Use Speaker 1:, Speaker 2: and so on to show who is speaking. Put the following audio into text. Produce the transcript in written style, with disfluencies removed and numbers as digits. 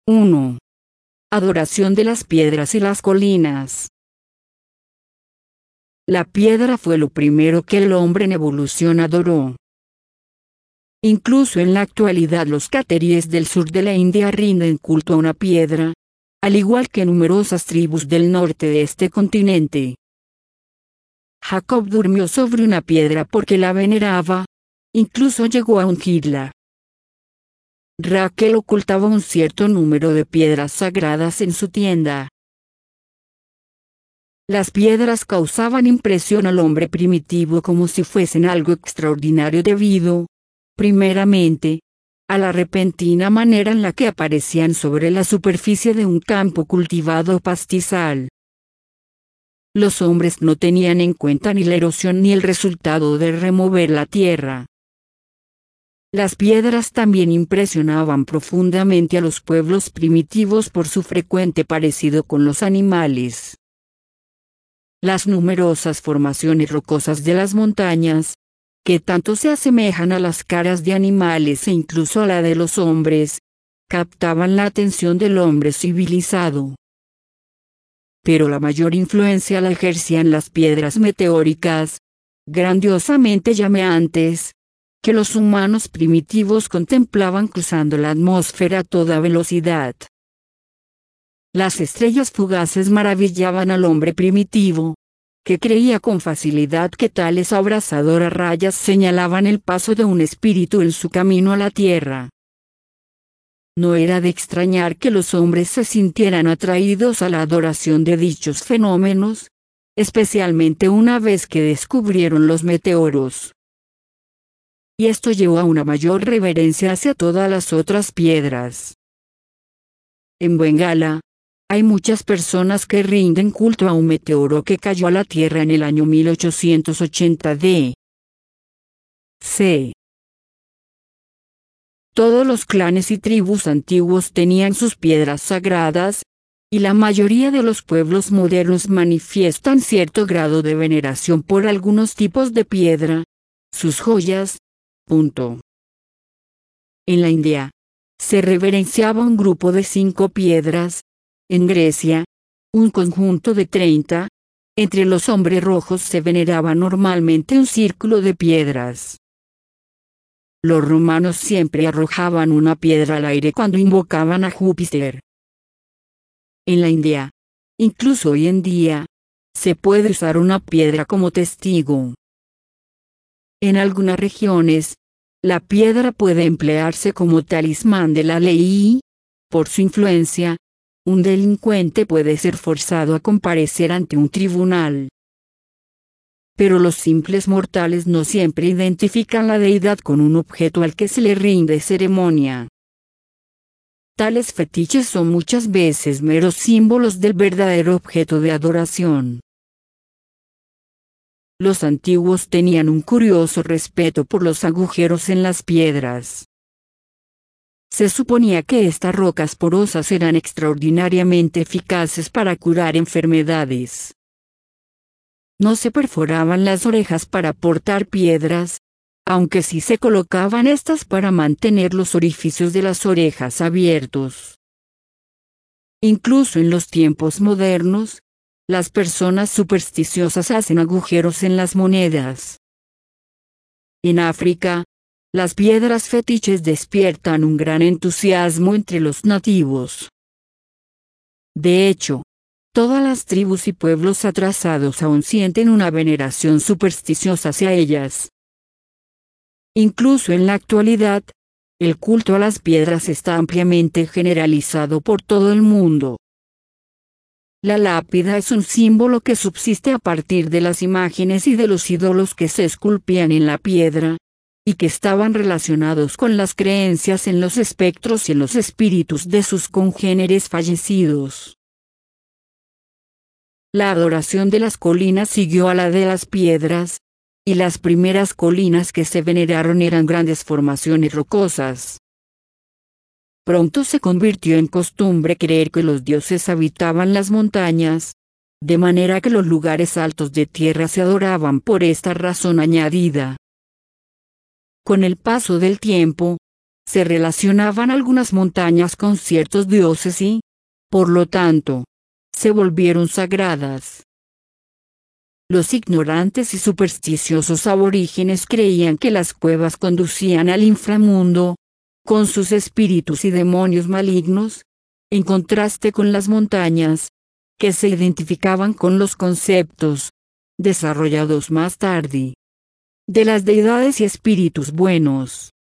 Speaker 1: 1. Adoración de las piedras y las colinas. La piedra fue lo primero que el hombre en evolución adoró. Incluso en la actualidad los cateríes del sur de la India rinden culto a una piedra, al igual que numerosas tribus del norte de este continente. Jacob durmió sobre una piedra porque la veneraba, incluso llegó a ungirla. Raquel ocultaba un cierto número de piedras sagradas en su tienda. Las piedras causaban impresión al hombre primitivo como si fuesen algo extraordinario debido, primeramente, a la repentina manera en la que aparecían sobre la superficie de un campo cultivado o pastizal. Los hombres no tenían en cuenta ni la erosión ni el resultado de remover la tierra. Las piedras también impresionaban profundamente a los pueblos primitivos por su frecuente parecido con los animales. Las numerosas formaciones rocosas de las montañas, que tanto se asemejan a las caras de animales e incluso a la de los hombres, captaban la atención del hombre civilizado. Pero la mayor influencia la ejercían las piedras meteóricas, grandiosamente llameantes, que los humanos primitivos contemplaban cruzando la atmósfera a toda velocidad. Las estrellas fugaces maravillaban al hombre primitivo, que creía con facilidad que tales abrasadoras rayas señalaban el paso de un espíritu en su camino a la tierra. No era de extrañar que los hombres se sintieran atraídos a la adoración de dichos fenómenos, especialmente una vez que descubrieron los meteoros. Y esto llevó a una mayor reverencia hacia todas las otras piedras. En Bengala, hay muchas personas que rinden culto a un meteoro que cayó a la Tierra en el año 1880 d.C. Todos los clanes y tribus antiguos tenían sus piedras sagradas, y la mayoría de los pueblos modernos manifiestan cierto grado de veneración por algunos tipos de piedra, sus joyas. En la India, se reverenciaba un grupo de 5 piedras. En Grecia, un conjunto de 30. Entre los hombres rojos se veneraba normalmente un círculo de piedras. Los romanos siempre arrojaban una piedra al aire cuando invocaban a Júpiter. En la India, incluso hoy en día, se puede usar una piedra como testigo. En algunas regiones, la piedra puede emplearse como talismán de la ley y, por su influencia, un delincuente puede ser forzado a comparecer ante un tribunal. Pero los simples mortales no siempre identifican la deidad con un objeto al que se le rinde ceremonia. Tales fetiches son muchas veces meros símbolos del verdadero objeto de adoración. Los antiguos tenían un curioso respeto por los agujeros en las piedras. Se suponía que estas rocas porosas eran extraordinariamente eficaces para curar enfermedades. No se perforaban las orejas para portar piedras, aunque sí se colocaban estas para mantener los orificios de las orejas abiertos. Incluso en los tiempos modernos, las personas supersticiosas hacen agujeros en las monedas. En África, las piedras fetiches despiertan un gran entusiasmo entre los nativos. De hecho, todas las tribus y pueblos atrasados aún sienten una veneración supersticiosa hacia ellas. Incluso en la actualidad, el culto a las piedras está ampliamente generalizado por todo el mundo. La lápida es un símbolo que subsiste a partir de las imágenes y de los ídolos que se esculpían en la piedra, y que estaban relacionados con las creencias en los espectros y en los espíritus de sus congéneres fallecidos. La adoración de las colinas siguió a la de las piedras, y las primeras colinas que se veneraron eran grandes formaciones rocosas. Pronto se convirtió en costumbre creer que los dioses habitaban las montañas, de manera que los lugares altos de tierra se adoraban por esta razón añadida. Con el paso del tiempo, se relacionaban algunas montañas con ciertos dioses y, por lo tanto, se volvieron sagradas. Los ignorantes y supersticiosos aborígenes creían que las cuevas conducían al inframundo, con sus espíritus y demonios malignos, en contraste con las montañas, que se identificaban con los conceptos, desarrollados más tarde, de las deidades y espíritus buenos.